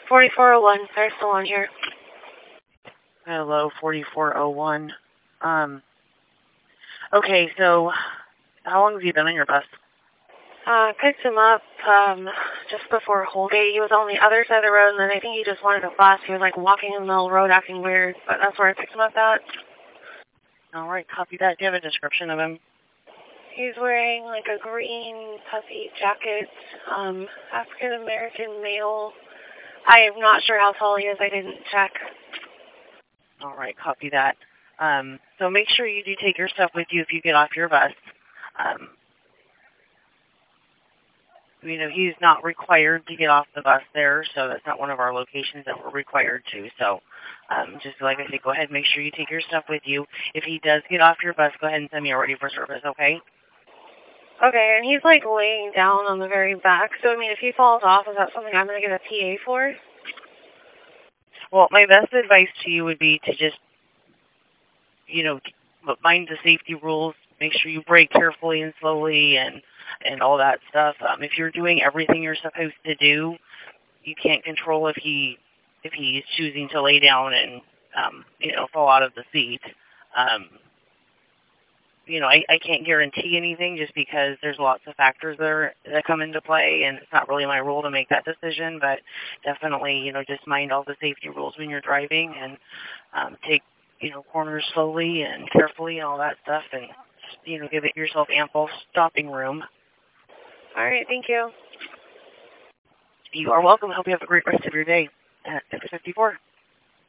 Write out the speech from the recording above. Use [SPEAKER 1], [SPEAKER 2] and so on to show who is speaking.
[SPEAKER 1] 4401, there's still on here.
[SPEAKER 2] Hello, 4401. Okay, so how long have you been on your bus?
[SPEAKER 1] Picked him up just before Holgate. He was on the other side of the road, and then I think he just wanted a bus. He was like walking in the middle of the road acting weird, but that's where I picked him up at.
[SPEAKER 2] All right, copy that. Do you have a description of him?
[SPEAKER 1] He's wearing like a green puffy jacket, African-American male. I am not sure how tall he is. I didn't check.
[SPEAKER 2] All right, copy that. So make sure you do take your stuff with you if you get off your bus. He's not required to get off the bus there, so that's not one of our locations that we're required to. So just like I said, go ahead and make sure you take your stuff with you. If he does get off your bus, go ahead and send me a ready for service, okay?
[SPEAKER 1] Okay, and he's like laying down on the very back. So, I mean, if he falls off, is that something I'm going to get a PA for?
[SPEAKER 2] Well, my best advice to you would be to just, mind the safety rules. Make sure you brake carefully and slowly and all that stuff. If you're doing everything you're supposed to do, you can't control if he's choosing to lay down and, fall out of the seat. I can't guarantee anything just because there's lots of factors there that come into play, and it's not really my role to make that decision, but definitely, just mind all the safety rules when you're driving and take, corners slowly and carefully and all that stuff, and, give yourself ample stopping room.
[SPEAKER 1] All right, thank you.
[SPEAKER 2] You are welcome. I hope you have a great rest of your day at 54.